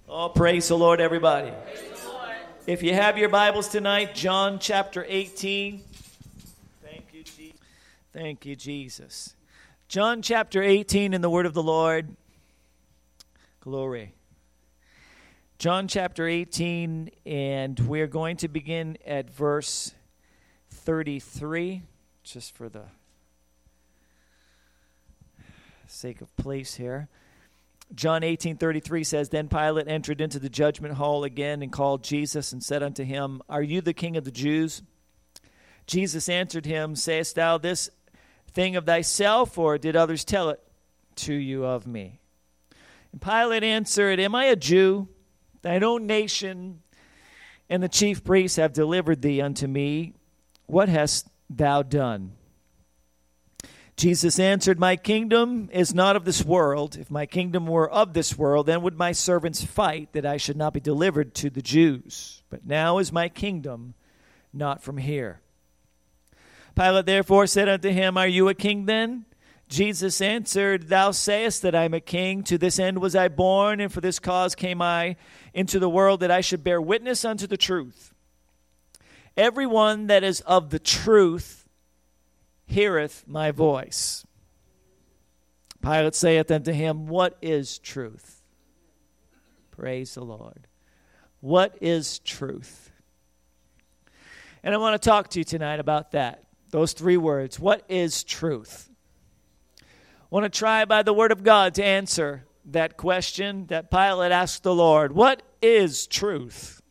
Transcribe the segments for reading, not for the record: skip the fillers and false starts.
Oh, praise the Lord, everybody. Praise the Lord. If you have your Bibles tonight, John chapter 18. Thank you, Jesus. Thank you, Jesus. John chapter 18 in the Word of the Lord. Glory. John chapter 18, and we're going to begin at verse 33, just for the sake of place here. John 18:33 says, Then Pilate entered into the judgment hall again and called Jesus and said unto him, Are you the king of the Jews? Jesus answered him, Sayest thou this thing of thyself, or did others tell it to you of me? And Pilate answered, Am I a Jew? Thine own nation and the chief priests have delivered thee unto me. What hast thou done? Jesus answered, My kingdom is not of this world. If my kingdom were of this world, then would my servants fight that I should not be delivered to the Jews. But now is my kingdom not from here. Pilate therefore said unto him, Are you a king then? Jesus answered, Thou sayest that I am a king. To this end was I born, and for this cause came I into the world, that I should bear witness unto the truth. Everyone that is of the truth heareth my voice. Pilate saith unto him, What is truth? Praise the Lord. What is truth? And I want to talk to you tonight about that. Those three words. What is truth? I want to try by the word of God to answer that question that Pilate asked the Lord. What is truth?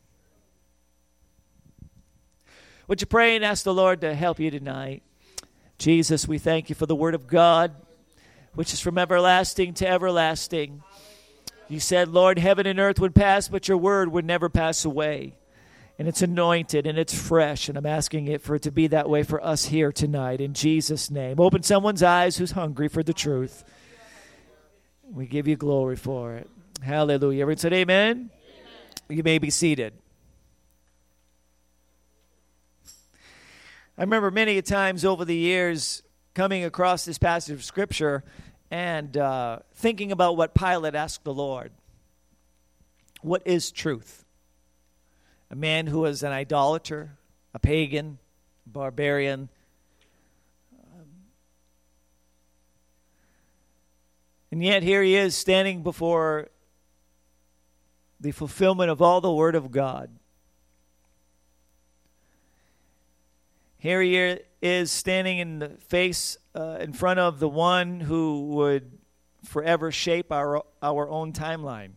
Would you pray and ask the Lord to help you tonight? Jesus, we thank you for the word of God, which is from everlasting to everlasting. You said, Lord, heaven and earth would pass, but your word would never pass away. And it's anointed and it's fresh, and I'm asking it for it to be that way for us here tonight. In Jesus' name, open someone's eyes who's hungry for the truth. We give you glory for it. Hallelujah. Everyone said amen? Amen. You may be seated. I remember many times over the years coming across this passage of Scripture and thinking about what Pilate asked the Lord. What is truth? A man who was an idolater, a pagan, barbarian. And yet here he is standing before the fulfillment of all the Word of God. Here he is standing in the face, in front of the one who would forever shape our own timeline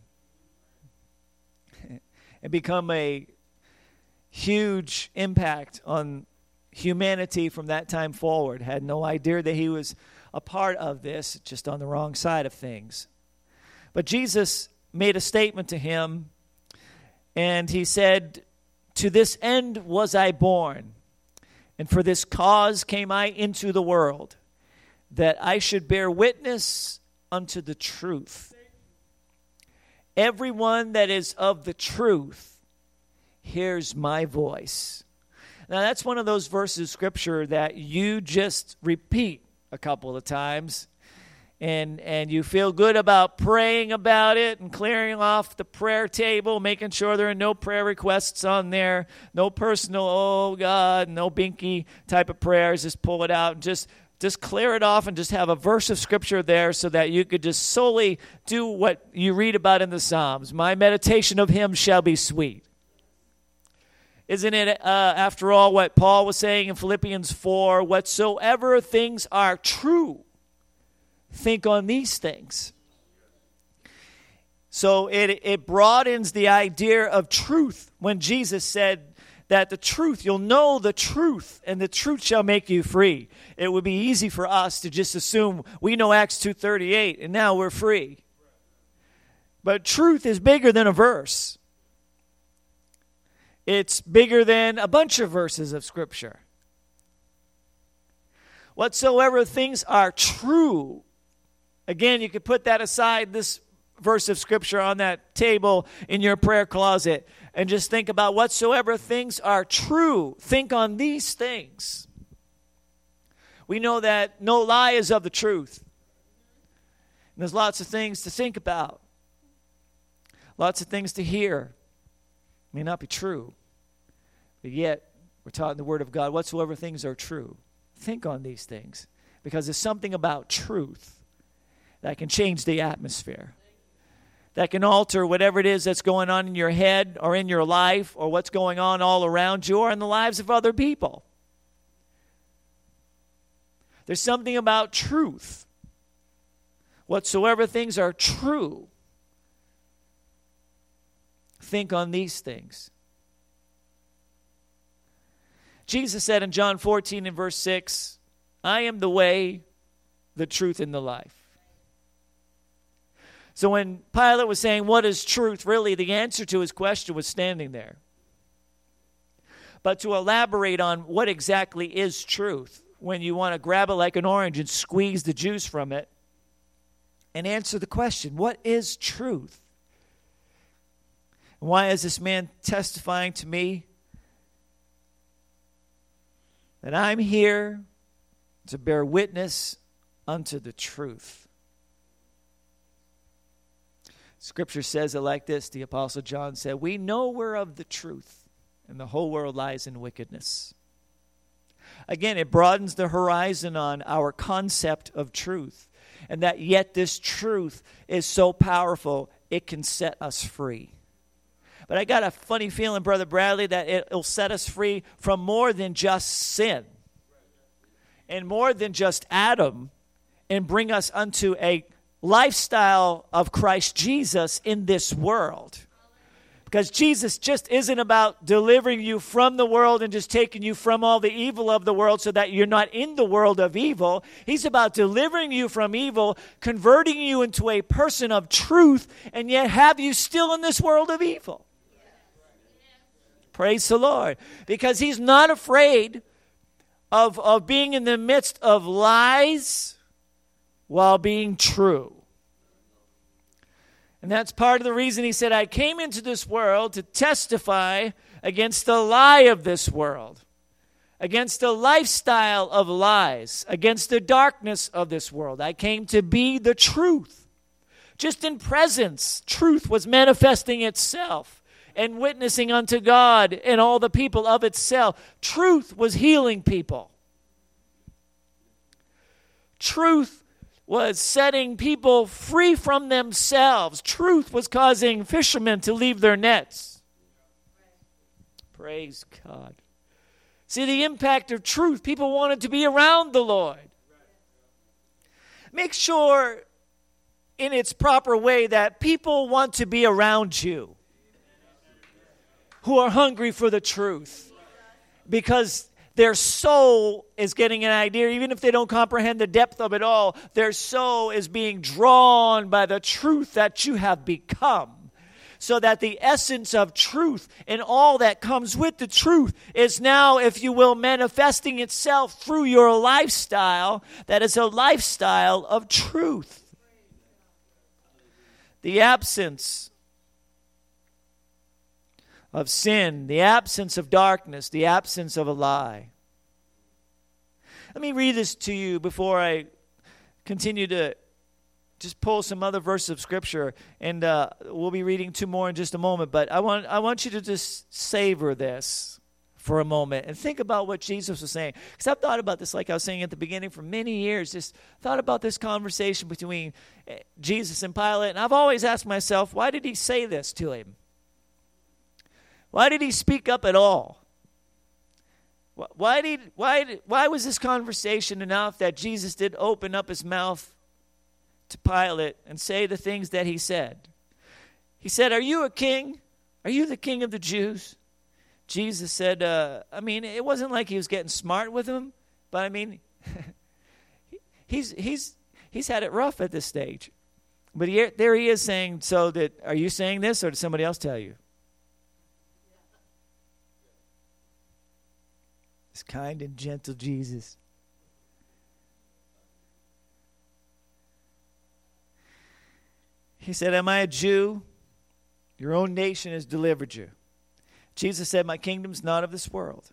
and become a huge impact on humanity from that time forward. Had no idea that he was a part of this, just on the wrong side of things. But Jesus made a statement to him, and he said, To this end was I born. And for this cause came I into the world, that I should bear witness unto the truth. Everyone that is of the truth hears my voice. Now that's one of those verses of Scripture that you just repeat a couple of times, and you feel good about praying about it and clearing off the prayer table, making sure there are no prayer requests on there, no personal, oh God, no binky type of prayers. Just pull it out and just clear it off and just have a verse of Scripture there so that you could just solely do what you read about in the Psalms. My meditation of him shall be sweet. Isn't it, after all, what Paul was saying in Philippians 4, whatsoever things are true, think on these things. So it broadens the idea of truth when Jesus said that the truth, you'll know the truth, and the truth shall make you free. It would be easy for us to just assume we know Acts 2:38 and now we're free. But truth is bigger than a verse. It's bigger than a bunch of verses of Scripture. Whatsoever things are true. Again, you could put that aside, this verse of Scripture on that table in your prayer closet, and just think about whatsoever things are true. Think on these things. We know that no lie is of the truth. And there's lots of things to think about. Lots of things to hear. May not be true. But yet, we're taught in the Word of God, whatsoever things are true. Think on these things. Because there's something about truth that can change the atmosphere. That can alter whatever it is that's going on in your head or in your life or what's going on all around you or in the lives of other people. There's something about truth. Whatsoever things are true, think on these things. Jesus said in John 14 and verse 6, I am the way, the truth, and the life. So when Pilate was saying, what is truth? Really, the answer to his question was standing there. But to elaborate on what exactly is truth, when you want to grab it like an orange and squeeze the juice from it, and answer the question, what is truth? And why is this man testifying to me that I'm here to bear witness unto the truth? Scripture says it like this. The Apostle John said, we know we're of the truth, and the whole world lies in wickedness. Again, it broadens the horizon on our concept of truth, and that yet this truth is so powerful, it can set us free. But I got a funny feeling, Brother Bradley, that it'll set us free from more than just sin and more than just Adam, and bring us unto a lifestyle of Christ Jesus in this world. Because Jesus just isn't about delivering you from the world and just taking you from all the evil of the world so that you're not in the world of evil. He's about delivering you from evil, converting you into a person of truth, and yet have you still in this world of evil. Praise the Lord. Because he's not afraid of being in the midst of lies while being true. And that's part of the reason he said, I came into this world to testify against the lie of this world, against the lifestyle of lies, against the darkness of this world. I came to be the truth. Just in presence, truth was manifesting itself and witnessing unto God and all the people of itself. Truth was healing people. Truth was setting people free from themselves. Truth was causing fishermen to leave their nets. Praise God. See the impact of truth. People wanted to be around the Lord. Make sure in its proper way that people want to be around you who are hungry for the truth, because their soul is getting an idea, even if they don't comprehend the depth of it all, their soul is being drawn by the truth that you have become. So that the essence of truth and all that comes with the truth is now, if you will, manifesting itself through your lifestyle that is a lifestyle of truth. The absence of sin, the absence of darkness, the absence of a lie. Let me read this to you before I continue to just pull some other verses of Scripture, and we'll be reading two more in just a moment. But I want you to just savor this for a moment and think about what Jesus was saying. Because I've thought about this, like I was saying at the beginning, for many years. Just thought about this conversation between Jesus and Pilate, and I've always asked myself, why did he say this to him? Why did he speak up at all? Why was this conversation enough that Jesus did open up his mouth to Pilate and say the things that he said? He said, "Are you a king? Are you the king of the Jews?" Jesus said, it wasn't like he was getting smart with him, but he's had it rough at this stage. But there he is saying, are you saying this, or did somebody else tell you? This kind and gentle Jesus. He said, "Am I a Jew? Your own nation has delivered you." Jesus said, "My kingdom's not of this world.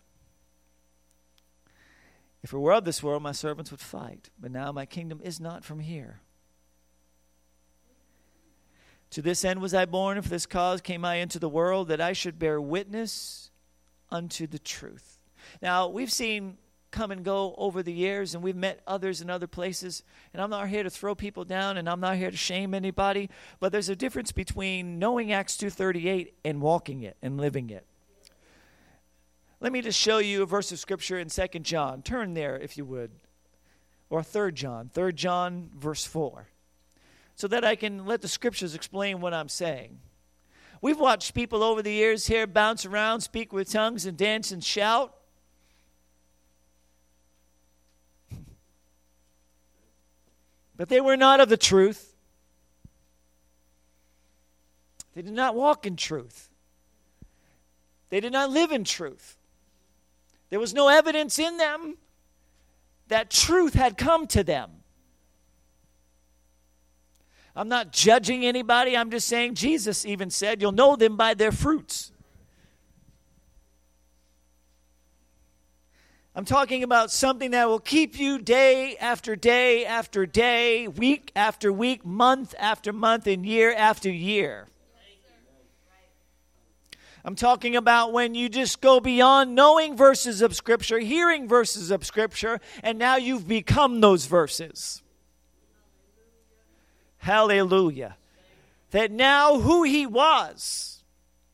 If it were of this world, my servants would fight. But now my kingdom is not from here." To this end was I born, and for this cause came I into the world, that I should bear witness unto the truth. Now, we've seen come and go over the years, and we've met others in other places, and I'm not here to throw people down, and I'm not here to shame anybody, but there's a difference between knowing Acts 2:38 and walking it and living it. Let me just show you a verse of Scripture in 2 John. Turn there, if you would. Or 3 John. 3 John, verse 4. So that I can let the Scriptures explain what I'm saying. We've watched people over the years here bounce around, speak with tongues, and dance and shout. But they were not of the truth. They did not walk in truth. They did not live in truth. There was no evidence in them that truth had come to them. I'm not judging anybody. I'm just saying Jesus even said, you'll know them by their fruits. I'm talking about something that will keep you day after day after day, week after week, month after month, and year after year. I'm talking about when you just go beyond knowing verses of Scripture, hearing verses of Scripture, and now you've become those verses. Hallelujah. That now who he was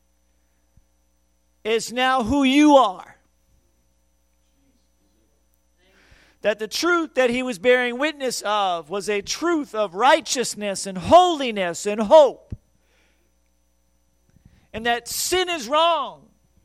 is now who you are. That the truth that he was bearing witness of was a truth of righteousness and holiness and hope. And that sin is wrong.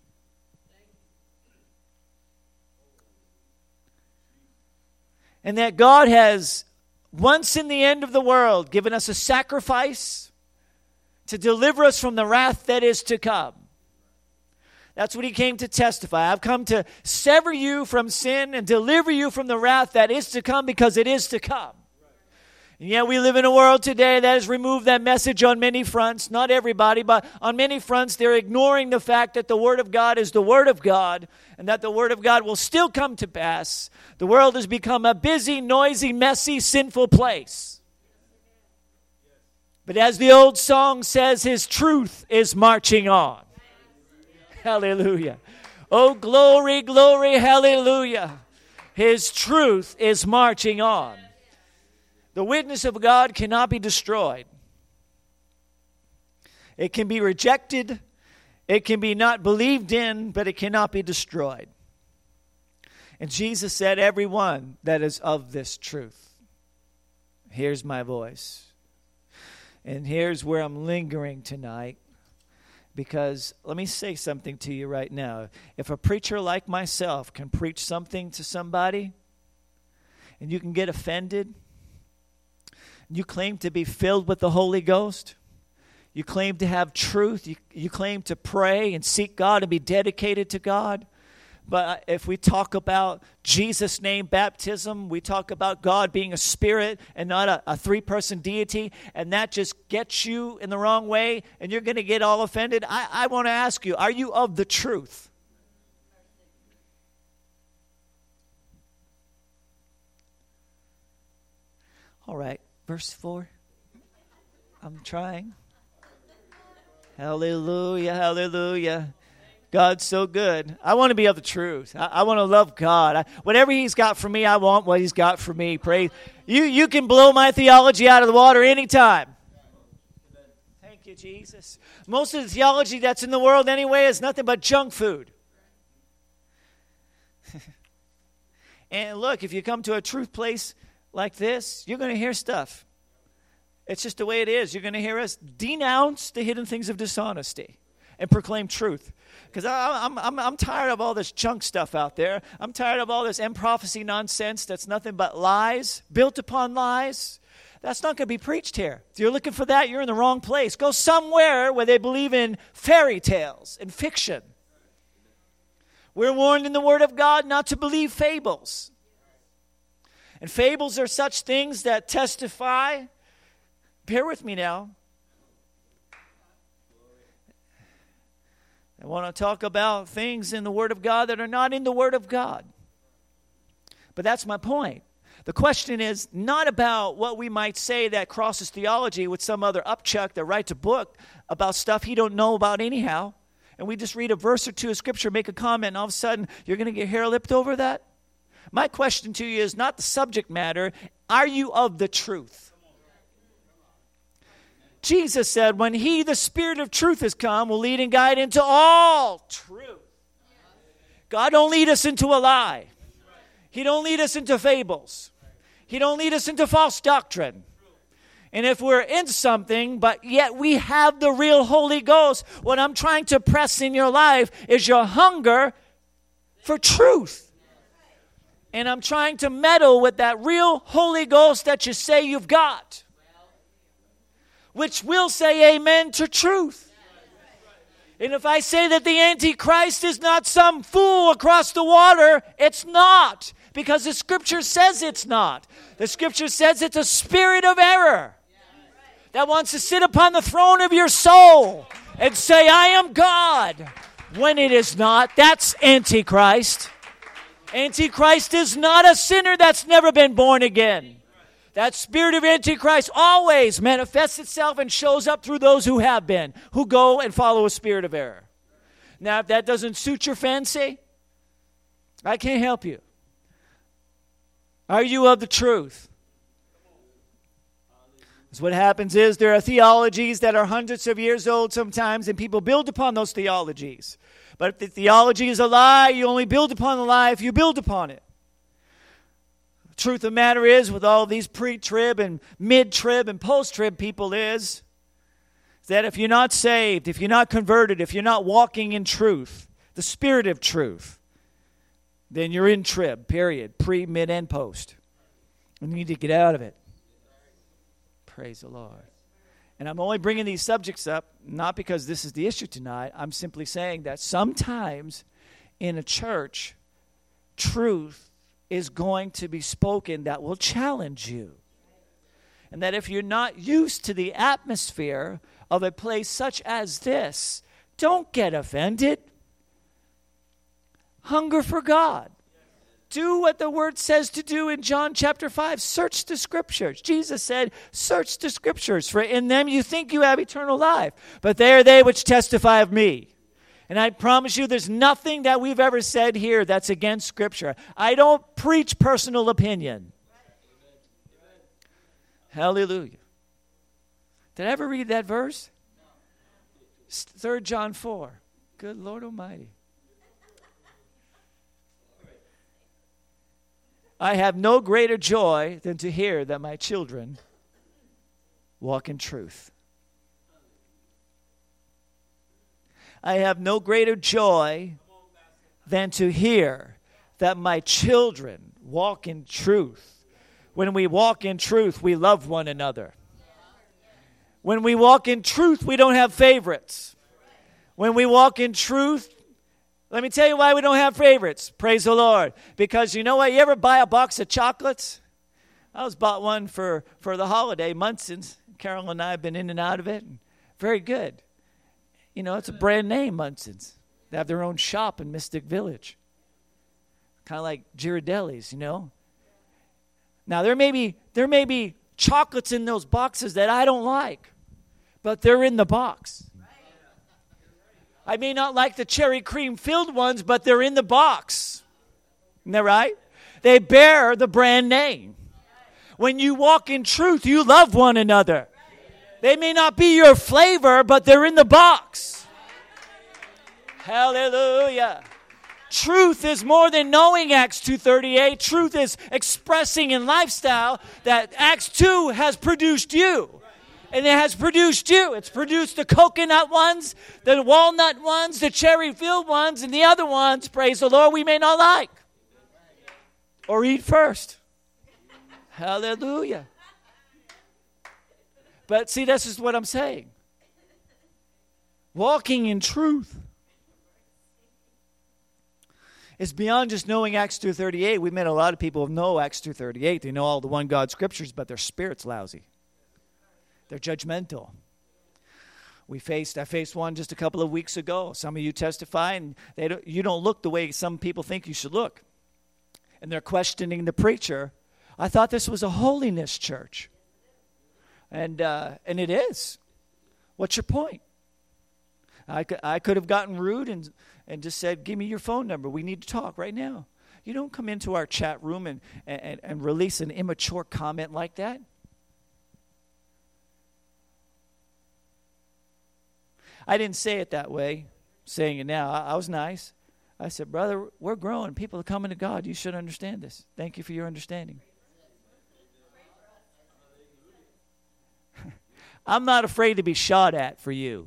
And that God has, once in the end of the world, given us a sacrifice to deliver us from the wrath that is to come. That's what he came to testify. I've come to sever you from sin and deliver you from the wrath that is to come, because it is to come. And yet we live in a world today that has removed that message on many fronts. Not everybody, but on many fronts they're ignoring the fact that the Word of God is the Word of God, and that the Word of God will still come to pass. The world has become a busy, noisy, messy, sinful place. But as the old song says, his truth is marching on. Hallelujah. Oh, glory, glory, hallelujah. His truth is marching on. The witness of God cannot be destroyed. It can be rejected. It can be not believed in, but it cannot be destroyed. And Jesus said, everyone that is of this truth hears my voice. And here's where I'm lingering tonight. Because let me say something to you right now. If a preacher like myself can preach something to somebody, and you can get offended, you claim to be filled with the Holy Ghost, you claim to have truth, you claim to pray and seek God and be dedicated to God. But if we talk about Jesus' name baptism, we talk about God being a spirit and not a three-person deity, and that just gets you in the wrong way, and you're going to get all offended. I want to ask you, are you of the truth? All right, verse 4. I'm trying. Hallelujah, hallelujah. God's so good. I want to be of the truth. I want to love God. Whatever he's got for me, I want what he's got for me. Praise. You can blow my theology out of the water anytime. Thank you, Jesus. Most of the theology that's in the world anyway is nothing but junk food. And look, if you come to a truth place like this, you're going to hear stuff. It's just the way it is. You're going to hear us denounce the hidden things of dishonesty and proclaim truth. Because I'm tired of all this junk stuff out there. I'm tired of all this end prophecy nonsense that's nothing but lies, built upon lies. That's not going to be preached here. If you're looking for that, you're in the wrong place. Go somewhere where they believe in fairy tales and fiction. We're warned in the Word of God not to believe fables. And fables are such things that testify. Bear with me now. I want to talk about things in the Word of God that are not in the Word of God. But that's my point. The question is not about what we might say that crosses theology with some other upchuck that writes a book about stuff he don't know about anyhow. And we just read a verse or two of Scripture, make a comment, and all of a sudden you're going to get hair-lipped over that? My question to you is not the subject matter. Are you of the truth? Jesus said, when he, the Spirit of truth, has come, will lead and guide into all truth. God don't lead us into a lie. He don't lead us into fables. He don't lead us into false doctrine. And if we're in something, but yet we have the real Holy Ghost, what I'm trying to press in your life is your hunger for truth. And I'm trying to meddle with that real Holy Ghost that you say you've got, which will say amen to truth. And if I say that the Antichrist is not some fool across the water, it's not. Because the Scripture says it's not. The Scripture says it's a spirit of error that wants to sit upon the throne of your soul and say, I am God, when it is not. That's Antichrist. Antichrist is not a sinner that's never been born again. That spirit of Antichrist always manifests itself and shows up through those who have been, who go and follow a spirit of error. Now, if that doesn't suit your fancy, I can't help you. Are you of the truth? Because what happens is there are theologies that are hundreds of years old sometimes, and people build upon those theologies. But if the theology is a lie, you only build upon the lie if you build upon it. The truth of the matter is, with all these pre-trib and mid-trib and post-trib people is that if you're not saved, if you're not converted, if you're not walking in truth, the spirit of truth, then you're in trib, period, pre, mid, and post. And you need to get out of it. Praise the Lord. And I'm only bringing these subjects up, not because this is the issue tonight. I'm simply saying that sometimes in a church, truth is going to be spoken that will challenge you. And that if you're not used to the atmosphere of a place such as this, don't get offended. Hunger for God. Do what the Word says to do in John chapter 5. Search the Scriptures. Jesus said, search the Scriptures, for in them you think you have eternal life. But they are they which testify of me. And I promise you there's nothing that we've ever said here that's against Scripture. I don't preach personal opinion. Hallelujah. Did I ever read that verse? 3 John 4. Good Lord Almighty. I have no greater joy than to hear that my children walk in truth. I have no greater joy than to hear that my children walk in truth. When we walk in truth, we love one another. When we walk in truth, we don't have favorites. When we walk in truth, let me tell you why we don't have favorites. Praise the Lord. Because you know what? You ever buy a box of chocolates? I was bought one for the holiday, Munson's. Carol and I have been in and out of it. Very good. You know, it's a brand name, Munson's. They have their own shop in Mystic Village. Kind of like Ghirardelli's, you know. Now, there may be chocolates in those boxes that I don't like, but they're in the box. I may not like the cherry cream filled ones, but they're in the box. Isn't that right? They bear the brand name. When you walk in truth, you love one another. They may not be your flavor, but they're in the box. Hallelujah. Truth is more than knowing Acts 2:38. Truth is expressing in lifestyle that Acts 2 has produced you. And it has produced you. It's produced the coconut ones, the walnut ones, the cherry-filled ones, and the other ones, praise the Lord, we may not like or eat first. Hallelujah. But see, this is what I'm saying. Walking in truth is beyond just knowing Acts 2:38. We met a lot of people who know Acts 2:38. They know all the one God scriptures, but their spirit's lousy. They're judgmental. I faced one just a couple of weeks ago. Some of you testify, and you don't look the way some people think you should look. And they're questioning the preacher I thought this was a holiness church. And it is. What's your point? I could have gotten rude and just said, give me your phone number. We need to talk right now. You don't come into our chat room and release an immature comment like that. I didn't say it that way, saying it now. I was nice. I said, brother, we're growing. People are coming to God. You should understand this. Thank you for your understanding. I'm not afraid to be shot at for you.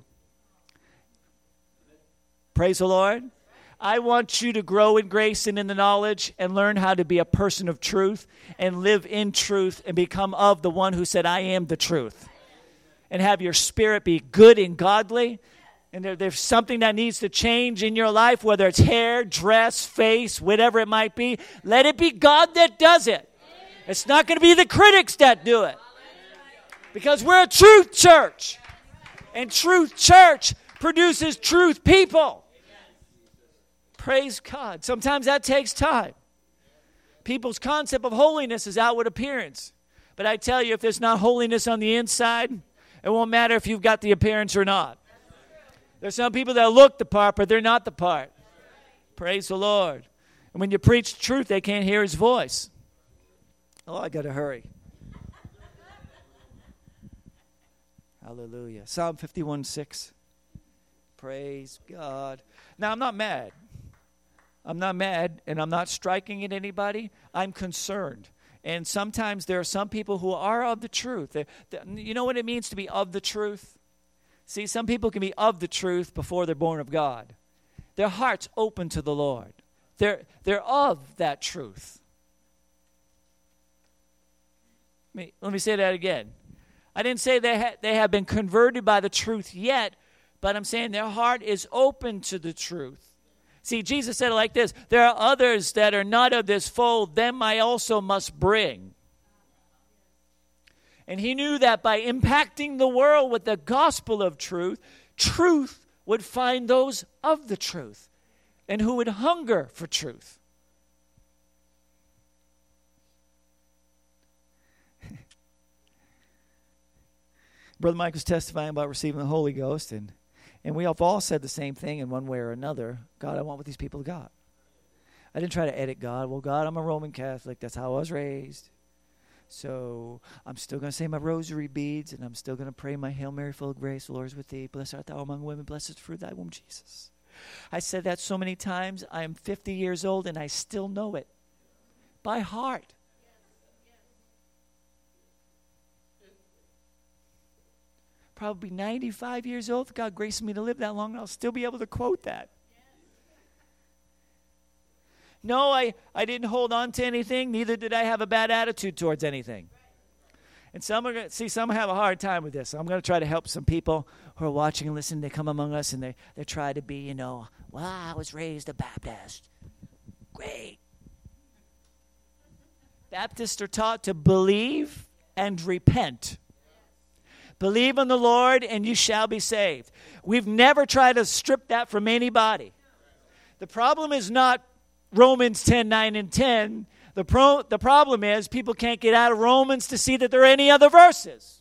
Praise the Lord. I want you to grow in grace and in the knowledge and learn how to be a person of truth and live in truth and become of the one who said, I am the truth. And have your spirit be good and godly. And there's something that needs to change in your life, whether it's hair, dress, face, whatever it might be. Let it be God that does it. It's not going to be the critics that do it. Because we're a truth church. And truth church produces truth people. Praise God. Sometimes that takes time. People's concept of holiness is outward appearance. But I tell you, if there's not holiness on the inside, it won't matter if you've got the appearance or not. There's some people that look the part, but they're not the part. Praise the Lord. And when you preach truth, they can't hear his voice. Oh, I got to hurry. Hallelujah. Psalm 51:6. Praise God. Now, I'm not mad. I'm not mad, and I'm not striking at anybody. I'm concerned. And sometimes there are some people who are of the truth. You know what it means to be of the truth? See, some people can be of the truth before they're born of God. Their heart's open to the Lord. They're of that truth. Let me say that again. I didn't say they have been converted by the truth yet, but I'm saying their heart is open to the truth. See, Jesus said it like this, there are others that are not of this fold, them I also must bring. And he knew that by impacting the world with the gospel of truth, truth would find those of the truth and who would hunger for truth. Brother Mike was testifying about receiving the Holy Ghost, and we have all said the same thing in one way or another. God, I want what these people got. I didn't try to edit God. Well, God, I'm a Roman Catholic. That's how I was raised. So I'm still going to say my rosary beads, and I'm still going to pray my Hail Mary, full of grace, the Lord is with thee. Blessed art thou among women. Blessed is the fruit of thy womb, Jesus. I said that so many times. I am 50 years old, and I still know it by heart. Probably 95 years old. If God graced me to live that long, I'll still be able to quote that. No, I didn't hold on to anything. Neither did I have a bad attitude towards anything. And some have a hard time with this. So I'm going to try to help some people who are watching and listening. They come among us and they try to be, well, I was raised a Baptist. Great. Baptists are taught to believe and repent. Believe in the Lord and you shall be saved. We've never tried to strip that from anybody. The problem is not Romans 10:9 and 10. The problem is people can't get out of Romans to see that there are any other verses.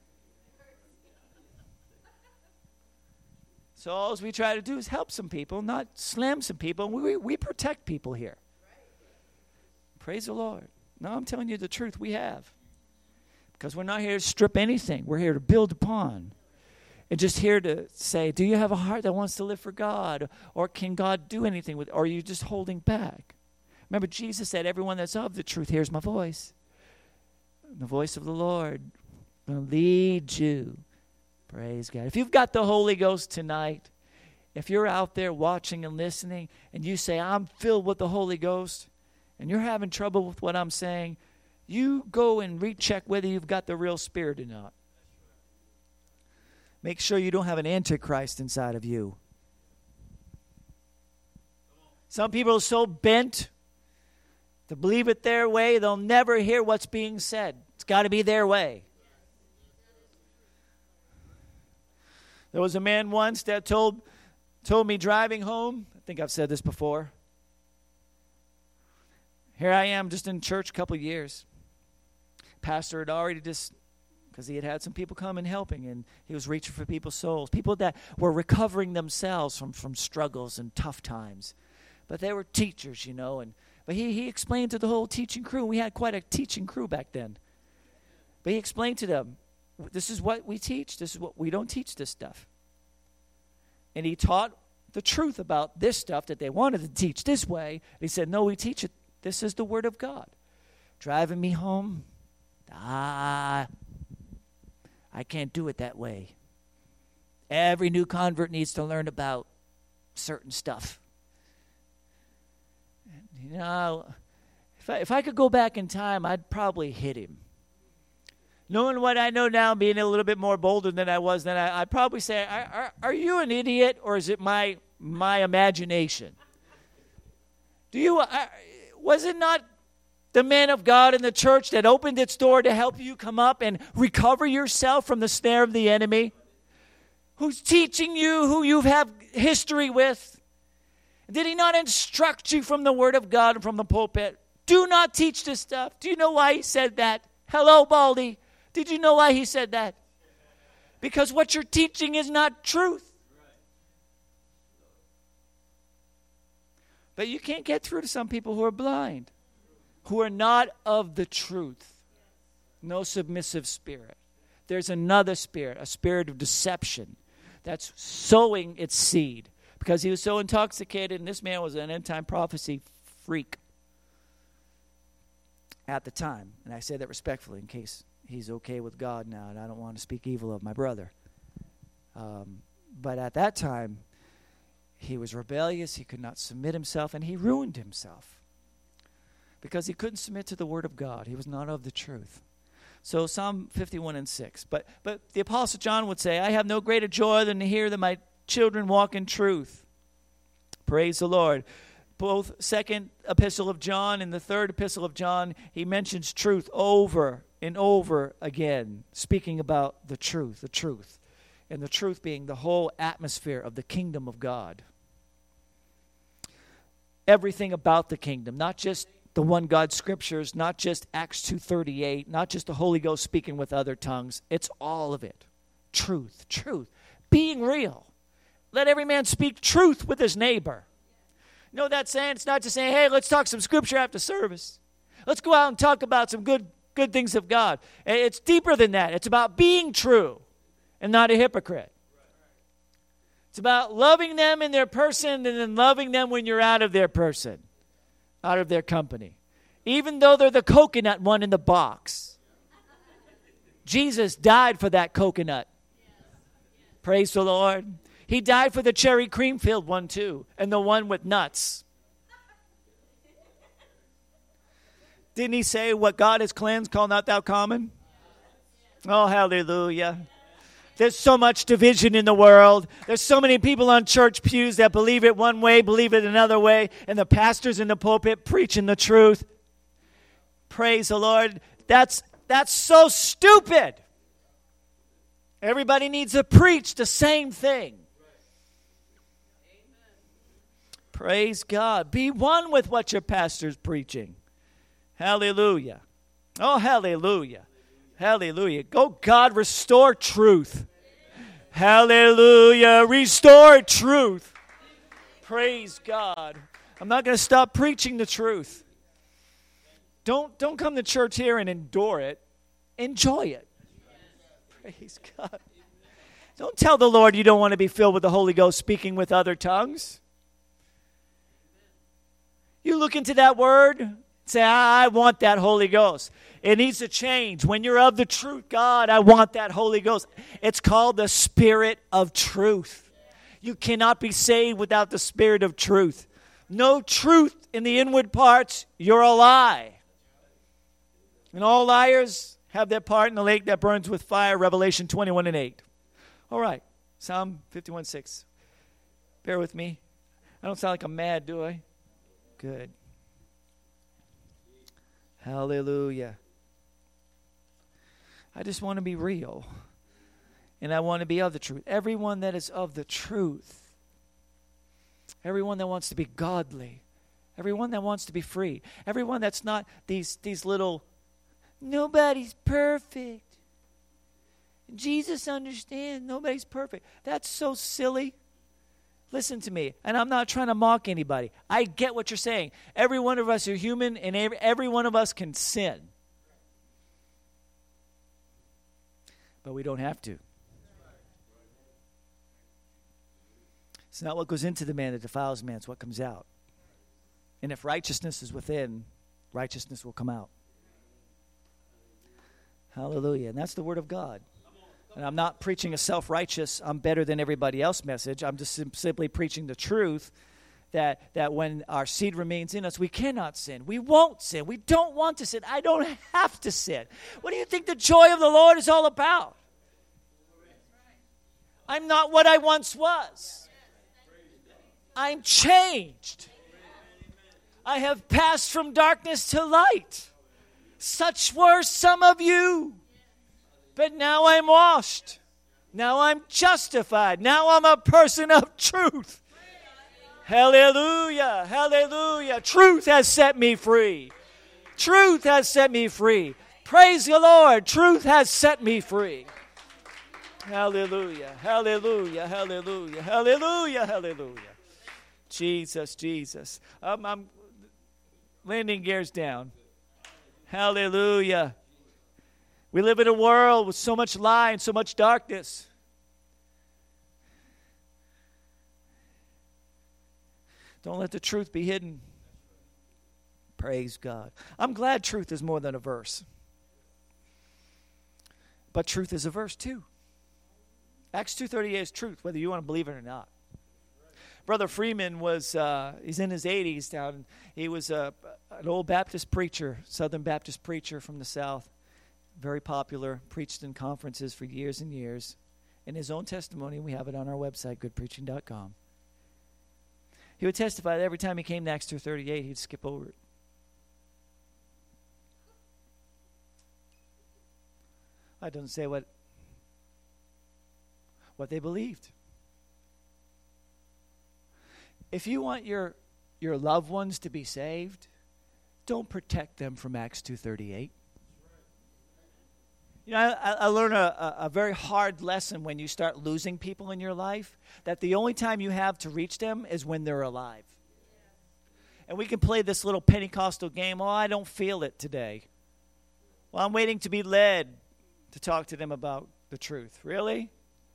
So all we try to do is help some people, not slam some people. We protect people here. Praise the Lord. No, I'm telling you the truth. We have. Because we're not here to strip anything. We're here to build upon. And just here to say, do you have a heart that wants to live for God? Or can God do anything with it? Or are you just holding back? Remember, Jesus said, everyone that's of the truth hears my voice. The voice of the Lord will lead you. Praise God. If you've got the Holy Ghost tonight, if you're out there watching and listening, and you say, I'm filled with the Holy Ghost, and you're having trouble with what I'm saying, you go and recheck whether you've got the real spirit or not. Make sure you don't have an antichrist inside of you. Some people are so bent to believe it their way, they'll never hear what's being said. It's got to be their way. There was a man once that told me driving home, I think I've said this before. Here I am just in church a couple of years. pastor had already because he had had some people come and helping, and he was reaching for people's souls, people that were recovering themselves from struggles and tough times. But they were teachers, but he explained to the whole teaching crew. We had quite a teaching crew back then. But he explained to them, this is what we teach. This is what we don't teach this stuff. And he taught the truth about this stuff that they wanted to teach this way. And he said, no, we teach it. This is the Word of God. Driving me home, I can't do it that way. Every new convert needs to learn about certain stuff. If I could go back in time, I'd probably hit him. Knowing what I know now, being a little bit more bolder than I was then, I'd probably say, are you an idiot, or is it my imagination? Was it not the man of God in the church that opened its door to help you come up and recover yourself from the snare of the enemy? Who's teaching you, who you have history with? Did he not instruct you from the Word of God and from the pulpit? Do not teach this stuff. Do you know why he said that? Hello, Baldy. Did you know why he said that? Because what you're teaching is not truth. But you can't get through to some people who are blind, who are not of the truth. No submissive spirit. There's another spirit, a spirit of deception, that's sowing its seed. Because he was so intoxicated, and this man was an end-time prophecy freak at the time. And I say that respectfully in case he's okay with God now, and I don't want to speak evil of my brother. But at that time, he was rebellious, he could not submit himself, and he ruined himself. Because he couldn't submit to the Word of God. He was not of the truth. So Psalm 51:6. But the Apostle John would say, I have no greater joy than to hear that my children walk in truth. Praise the Lord. Both second epistle of John and the third epistle of John, he mentions truth over and over again, speaking about the truth. And the truth being the whole atmosphere of the kingdom of God. Everything about the kingdom, not just the one God scriptures, not just Acts 2:38, not just the Holy Ghost speaking with other tongues. It's all of it. Truth. Being real. Let every man speak truth with his neighbor. You know that saying? It's not just saying, hey, let's talk some scripture after service. Let's go out and talk about some good things of God. It's deeper than that. It's about being true and not a hypocrite. It's about loving them in their person and then loving them when you're out of their person, out of their company. Even though they're the coconut one in the box. Jesus died for that coconut. Praise the Lord. He died for the cherry cream filled one too, and the one with nuts. Didn't he say, what God has cleansed, call not thou common? Oh, hallelujah. There's so much division in the world. There's so many people on church pews that believe it one way, believe it another way, and the pastors in the pulpit preaching the truth. Praise the Lord. That's so stupid. Everybody needs to preach the same thing. Praise God. Be one with what your pastor's preaching. Hallelujah. Oh, hallelujah. Hallelujah. Go, God, restore truth. Hallelujah. Restore truth. Praise God. I'm not going to stop preaching the truth. Don't come to church here and endure it. Enjoy it. Praise God. Don't tell the Lord you don't want to be filled with the Holy Ghost speaking with other tongues. You look into that word, say, I want that Holy Ghost. It needs to change. When you're of the truth, God, I want that Holy Ghost. It's called the Spirit of truth. You cannot be saved without the Spirit of truth. No truth in the inward parts, you're a lie. And all liars have their part in the lake that burns with fire, Revelation 21:8. All right, Psalm 51:6. Bear with me. I don't sound like I'm mad, do I? Good. Hallelujah. I just want to be real. And I want to be of the truth. Everyone that is of the truth. Everyone that wants to be godly. Everyone that wants to be free. Everyone that's not these little Nobody's perfect. Jesus understands nobody's perfect. That's so silly. Listen to me, and I'm not trying to mock anybody. I get what you're saying. Every one of us are human, and every one of us can sin. But we don't have to. It's not what goes into the man that defiles man, it's what comes out. And if righteousness is within, righteousness will come out. Hallelujah. And that's the word of God. And I'm not preaching a self-righteous, I'm better than everybody else message. I'm just simply preaching the truth that when our seed remains in us, we cannot sin. We won't sin. We don't want to sin. I don't have to sin. What do you think the joy of the Lord is all about? I'm not what I once was. I'm changed. I have passed from darkness to light. Such were some of you. But now I'm washed. Now I'm justified. Now I'm a person of truth. Hallelujah. Hallelujah. Truth has set me free. Truth has set me free. Praise the Lord. Truth has set me free. Hallelujah. Hallelujah. Hallelujah. Hallelujah. Hallelujah. Jesus, Jesus. I'm landing gears down. Hallelujah. We live in a world with so much lie and so much darkness. Don't let the truth be hidden. Praise God. I'm glad truth is more than a verse. But truth is a verse too. Acts 2:38 is truth, whether you want to believe it or not. Brother Freeman was, he's in his 80s now, and he was an old Baptist preacher, Southern Baptist preacher from the South. Very popular, preached in conferences for years and years. In his own testimony, we have it on our website, goodpreaching.com. He would testify that every time he came to Acts 2:38, he'd skip over it. It doesn't say what they believed. If you want your loved ones to be saved, don't protect them from Acts 2:38. You know, I learned a very hard lesson when you start losing people in your life, that the only time you have to reach them is when they're alive. And we can play this little Pentecostal game, oh, I don't feel it today. Well, I'm waiting to be led to talk to them about the truth. Really?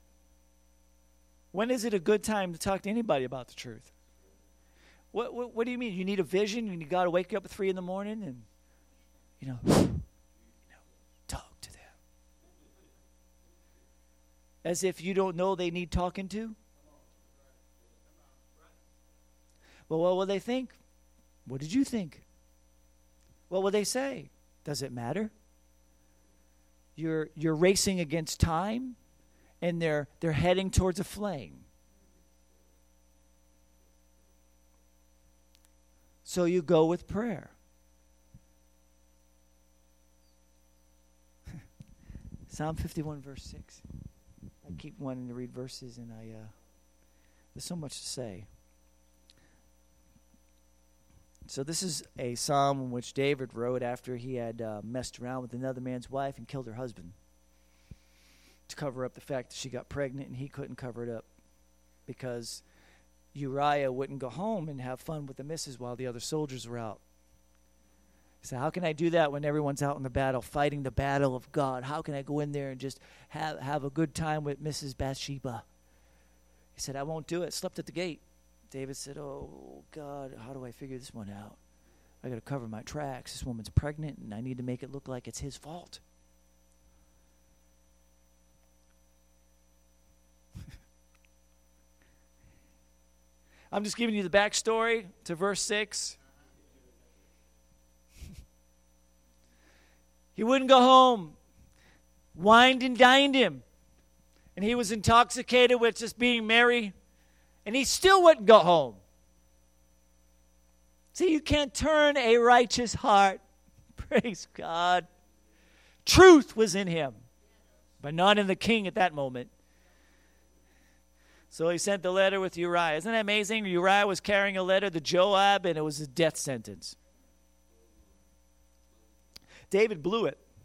When is it a good time to talk to anybody about the truth? What do you mean? You need a vision and you got to wake up at 3 in the morning and, talk to them. As if you don't know they need talking to? Well, what will they think? What did you think? What will they say? Does it matter? You're racing against time, and they're heading towards a flame. So you go with prayer. Psalm 51, verse 6. I keep wanting to read verses, and there's so much to say. So this is a psalm in which David wrote after he had messed around with another man's wife and killed her husband, to cover up the fact that she got pregnant and he couldn't cover it up because Uriah wouldn't go home and have fun with the missus while the other soldiers were out. He said, how can I do that when everyone's out in the battle, fighting the battle of God? How can I go in there and just have a good time with Mrs. Bathsheba? He said, I won't do it. Slept at the gate. David said, oh, God, how do I figure this one out? I got to cover my tracks. This woman's pregnant, and I need to make it look like it's his fault. I'm just giving you the backstory to verse 6. He wouldn't go home. Wined and dined him. And he was intoxicated with just being merry. And he still wouldn't go home. See, you can't turn a righteous heart. Praise God. Truth was in him, but not in the king at that moment. So he sent the letter with Uriah. Isn't that amazing? Uriah was carrying a letter to Joab, and it was a death sentence. David blew it.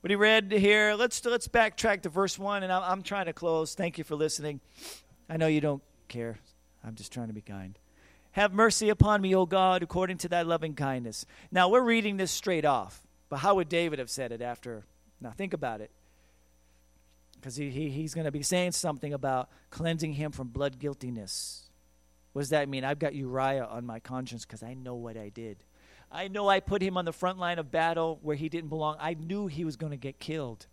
What he read here, let's backtrack to verse 1, and I'm trying to close. Thank you for listening. I know you don't care. I'm just trying to be kind. Have mercy upon me, O God, according to thy loving kindness. Now, we're reading this straight off, but how would David have said it after? Now, think about it. Because he's going to be saying something about cleansing him from blood guiltiness. What does that mean? I've got Uriah on my conscience because I know what I did. I know I put him on the front line of battle where he didn't belong. I knew he was going to get killed.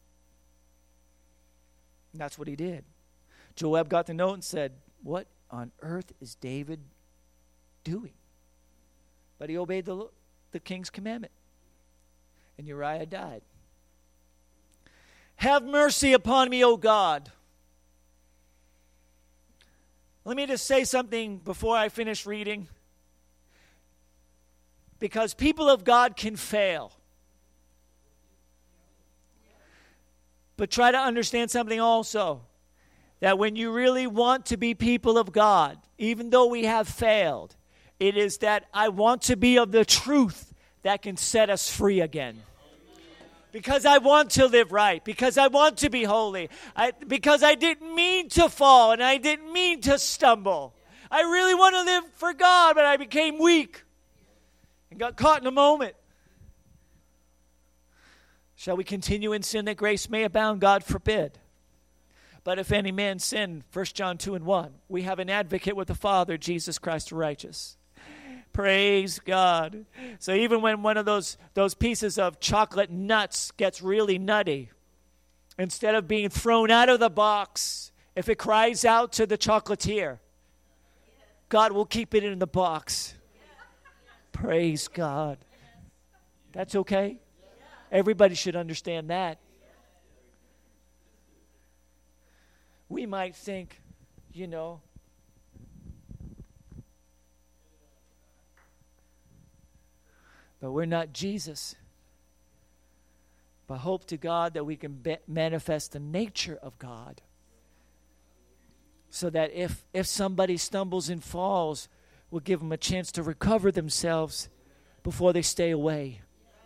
And that's what he did. Joab got the note and said, what on earth is David doing? But he obeyed the king's commandment. And Uriah died. Have mercy upon me, O God. Let me just say something before I finish reading. Because people of God can fail. But try to understand something also. That when you really want to be people of God, even though we have failed, it is that I want to be of the truth that can set us free again. Because I want to live right. Because I want to be holy. Because I didn't mean to fall and I didn't mean to stumble. I really want to live for God, but I became weak and got caught in a moment. Shall we continue in sin that grace may abound? God forbid. But if any man sin, 1 John 2:1, we have an advocate with the Father, Jesus Christ the righteous. Praise God. So even when one of those pieces of chocolate nuts gets really nutty, instead of being thrown out of the box, if it cries out to the chocolatier, God will keep it in the box. Praise God. That's okay? Everybody should understand that. We might think, but we're not Jesus. But hope to God that we can manifest the nature of God. So that if somebody stumbles and falls, we'll give them a chance to recover themselves before they stay away.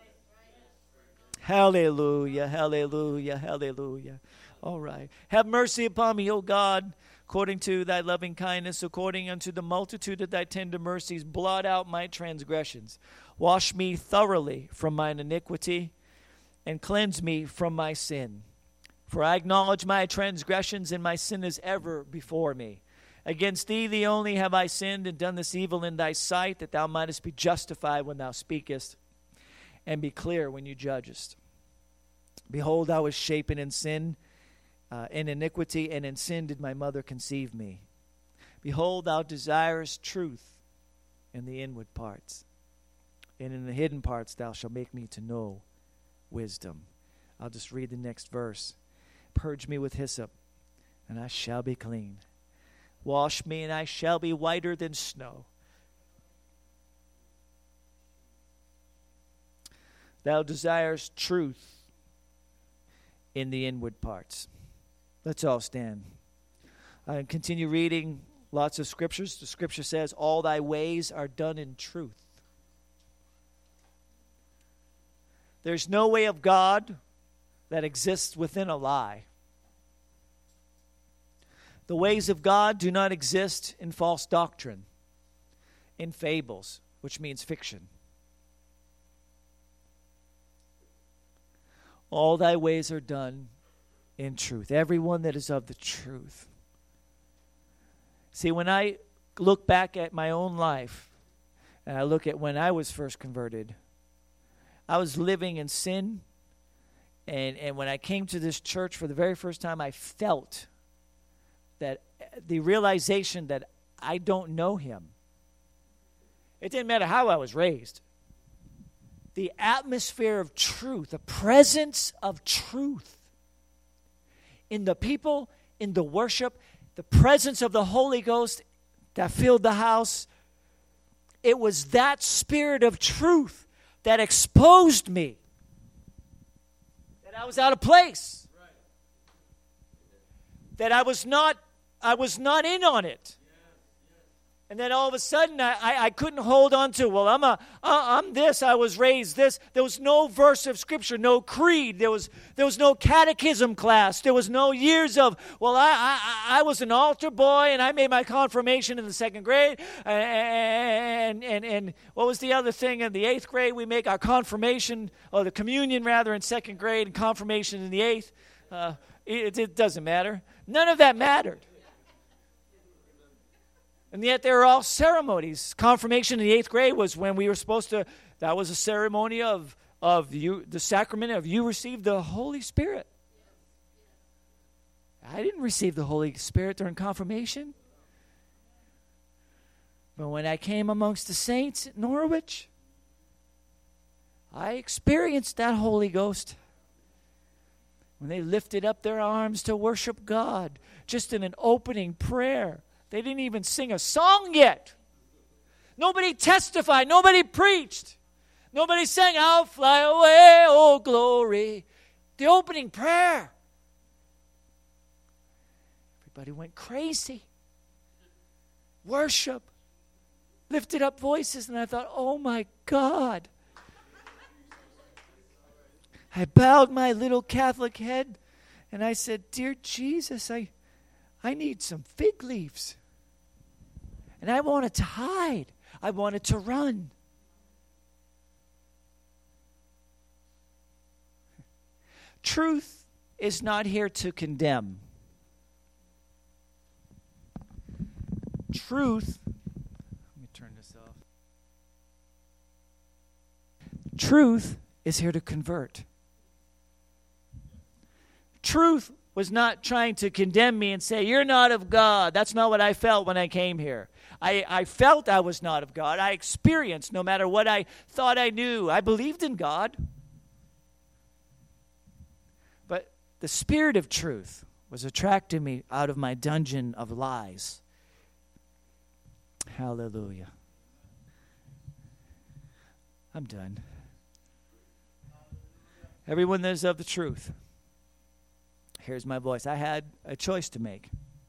Hallelujah, hallelujah, hallelujah. All right. Have mercy upon me, O God, according to thy loving kindness, according unto the multitude of thy tender mercies, blot out my transgressions. Wash me thoroughly from mine iniquity, and cleanse me from my sin. For I acknowledge my transgressions, and my sin is ever before me. Against thee, thee only, have I sinned, and done this evil in thy sight, that thou mightest be justified when thou speakest, and be clear when you judgest. Behold, I was shapen in sin, in iniquity, and in sin did my mother conceive me. Behold, thou desirest truth in the inward parts, and in the hidden parts thou shalt make me to know wisdom. I'll just read the next verse. Purge me with hyssop, and I shall be clean. Wash me, and I shall be whiter than snow. Thou desirest truth in the inward parts. Let's all stand. I continue reading lots of scriptures. The scripture says, all thy ways are done in truth. There's no way of God that exists within a lie. The ways of God do not exist in false doctrine, in fables, which means fiction. All thy ways are done in truth. Everyone that is of the truth. See, when I look back at my own life, and I look at when I was first converted, I was living in sin, and when I came to this church for the very first time, I felt that the realization that I don't know him. It didn't matter how I was raised. The atmosphere of truth, the presence of truth in the people, in the worship, the presence of the Holy Ghost that filled the house. It was that spirit of truth that exposed me, that I was out of place, that I was not in on it. And then all of a sudden, I couldn't hold on to, well, I'm this, I was raised this. There was no verse of Scripture, no creed. There was no catechism class. There was no years of, well, I was an altar boy, and I made my confirmation in the 2nd grade. And what was the other thing? In the 8th grade, we make our confirmation, or the communion, rather, in 2nd grade, and confirmation in the 8th. It doesn't matter. None of that mattered. And yet they were all ceremonies. Confirmation in the 8th grade was when we were supposed to, that was a ceremony of you, the sacrament of you received the Holy Spirit. I didn't receive the Holy Spirit during confirmation. But when I came amongst the saints at Norwich, I experienced that Holy Ghost. When they lifted up their arms to worship God, just in an opening prayer. They didn't even sing a song yet. Nobody testified. Nobody preached. Nobody sang, I'll fly away, oh glory. The opening prayer. Everybody went crazy. Worship. Lifted up voices, and I thought, oh my God. I bowed my little Catholic head, and I said, dear Jesus, I need some fig leaves. And I wanted to hide. I wanted to run. Truth is not here to condemn. Truth, let me turn this off. Truth is here to convert. Truth was not trying to condemn me and say, you're not of God. That's not what I felt when I came here. I felt I was not of God. I experienced, no matter what I thought I knew, I believed in God. But the Spirit of truth was attracting me out of my dungeon of lies. Hallelujah. I'm done. Everyone that is of the truth. Here's my voice. I had a choice to make.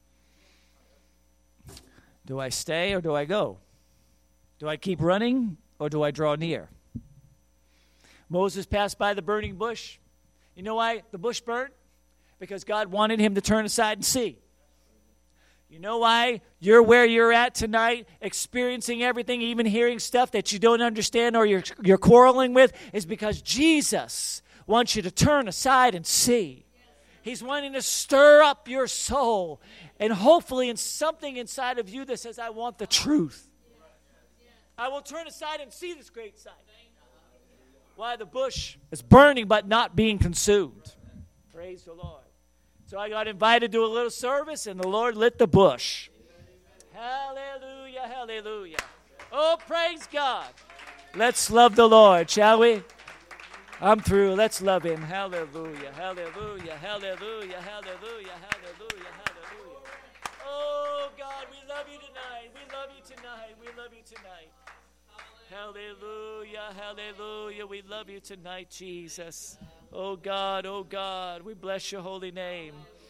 Do I stay or do I go? Do I keep running or do I draw near? Moses passed by the burning bush. You know why the bush burnt? Because God wanted him to turn aside and see. You know why you're where you're at tonight, experiencing everything, even hearing stuff that you don't understand or you're quarreling with, is because Jesus wants you to turn aside and see. He's wanting to stir up your soul. And hopefully in something inside of you that says, I want the truth. I will turn aside and see this great sight. Why the bush is burning but not being consumed. Praise the Lord. So I got invited to a little service and the Lord lit the bush. Hallelujah, hallelujah. Oh, praise God. Let's love the Lord, shall we? I'm through. Let's love him. Hallelujah, hallelujah, hallelujah, hallelujah, hallelujah, hallelujah. Oh, God, we love you tonight. We love you tonight. We love you tonight. Hallelujah, hallelujah. We love you tonight, Jesus. Oh, God, we bless your holy name.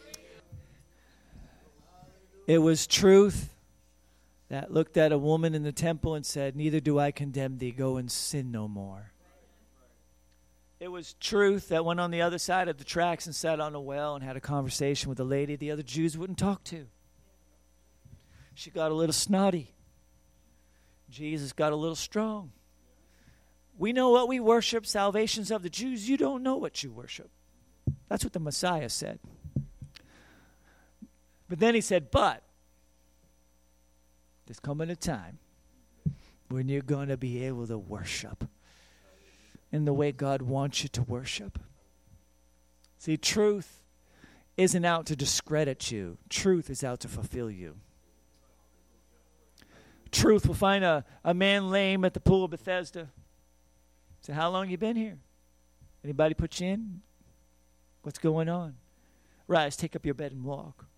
It was truth that looked at a woman in the temple and said, neither do I condemn thee. Go and sin no more. It was truth that went on the other side of the tracks and sat on a well and had a conversation with a lady the other Jews wouldn't talk to. She got a little snotty. Jesus got a little strong. We know what we worship, salvations of the Jews. You don't know what you worship. That's what the Messiah said. But then he said, but there's coming a time when you're going to be able to worship in the way God wants you to worship. See, truth isn't out to discredit you. Truth is out to fulfill you. Truth will find a man lame at the pool of Bethesda. Say, how long you been here? Anybody put you in? What's going on? Rise, take up your bed and walk.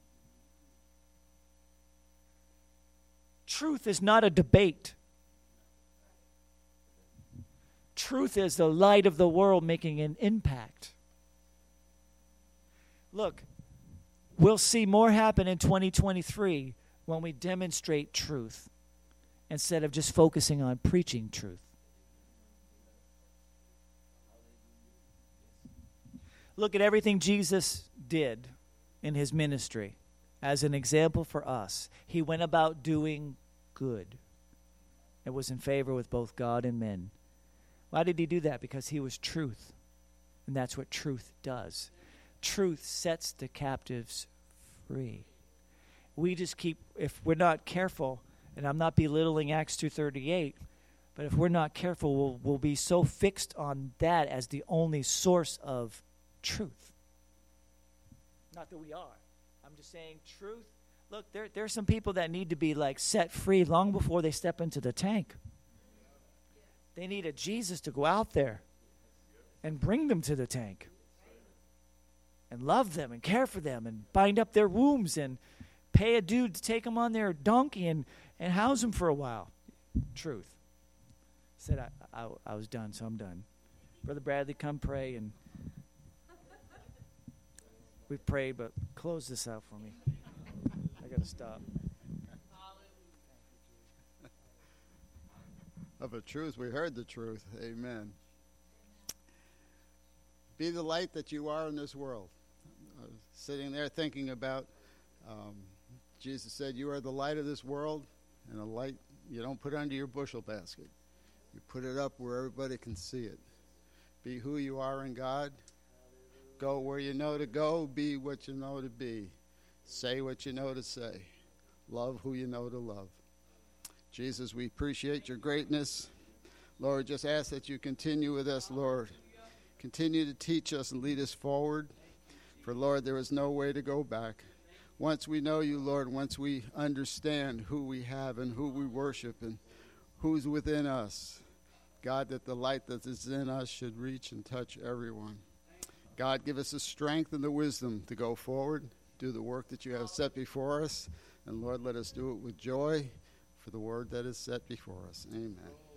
Truth is not a debate. Truth is the light of the world making an impact. Look, we'll see more happen in 2023 when we demonstrate truth. instead of just focusing on preaching truth. Look at everything Jesus did in his ministry as an example for us. He went about doing good. It was in favor with both God and men. Why did he do that? Because he was truth. And that's what truth does. Truth sets the captives free. We just keep, if we're not careful, and I'm not belittling Acts 2:38, but if we're not careful, we'll be so fixed on that as the only source of truth. Not that we are. I'm just saying truth. Look, there are some people that need to be like set free long before they step into the tank. They need a Jesus to go out there and bring them to the tank and love them and care for them and bind up their wounds and pay a dude to take them on their donkey and house them for a while. Truth. Said I was done, so I'm done. Brother Bradley, come pray. And we prayed, but close this out for me. I got to stop. Of a truth, we heard the truth. Amen. Be the light that you are in this world. Sitting there thinking about, Jesus said, you are the light of this world, and a light you don't put under your bushel basket. You put it up where everybody can see it. Be who you are in God. Go where you know to go. Be what you know to be. Say what you know to say. Love who you know to love. Jesus, we appreciate your greatness. Lord, just ask that you continue with us, Lord. Continue to teach us and lead us forward. For, Lord, there is no way to go back. Once we know you, Lord, once we understand who we have and who we worship and who's within us, God, that the light that is in us should reach and touch everyone. God, give us the strength and the wisdom to go forward, do the work that you have set before us. And, Lord, let us do it with joy for the word that is set before us. Amen.